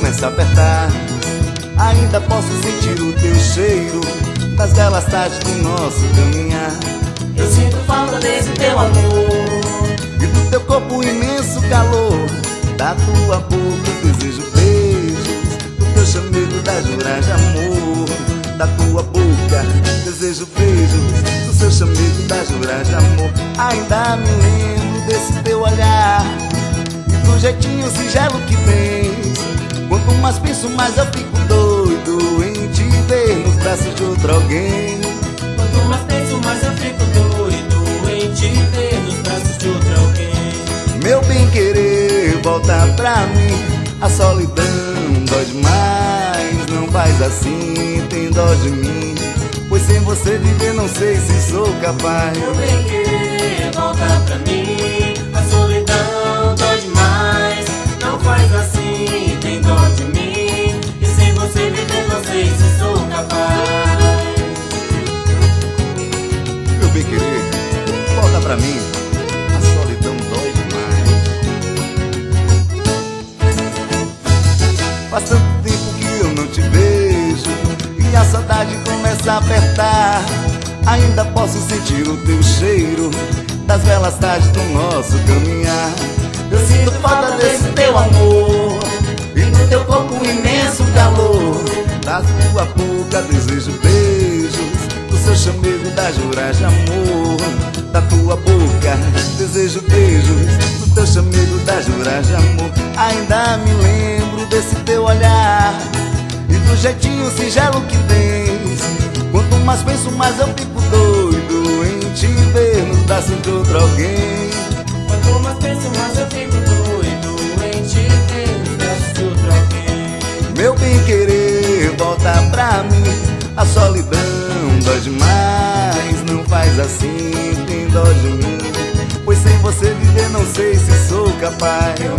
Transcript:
começa a apertar, ainda posso sentir o teu cheiro das belas tardes do nosso caminhar. Eu sinto falta desse teu amor e do teu corpo imenso calor, da tua boca desejo beijos, do teu chamego da jurar de amor. Da tua boca desejo beijos, do seu chamego da jurar de amor. Ainda me lembro desse teu olhar e do jeitinho singelo que tens. Quanto mais penso, mais eu fico doido em te ver nos braços de outro alguém. Quanto mais penso, mais eu fico doido em te ver nos braços de outro alguém. Meu bem querer, volta pra mim, a solidão dói demais. Não faz assim, tem dó de mim, pois sem você viver não sei se sou capaz. Meu bem querer, volta pra mim, a solidão dói demais. Não faz assim, tem dó de mim, e sem você viver não sei se sou capaz. Meu bem querer, volta pra mim, a solidão dói demais. Faz tanto tempo que eu não te vejo e a saudade começa a apertar. Ainda posso sentir o teu cheiro das belas tardes do nosso caminhar. Eu sinto falta desse teu amor e do teu corpo imenso calor. Da tua boca desejo beijos, do seu chamego da jurar de amor. Da tua boca desejo beijos, do teu chamego da jurar de amor. Ainda me lembro desse teu olhar e do jeitinho singelo que tens. Quanto mais penso, mais eu fico doido em te ver nos braços de outro alguém. Quanto mais penso, mais eu fico doido em te ver nos braços de outro alguém. Meu bem querer, volta pra mim, a solidão dói demais. Não faz assim, tem dó de mim, pois sem você viver não sei se sou capaz.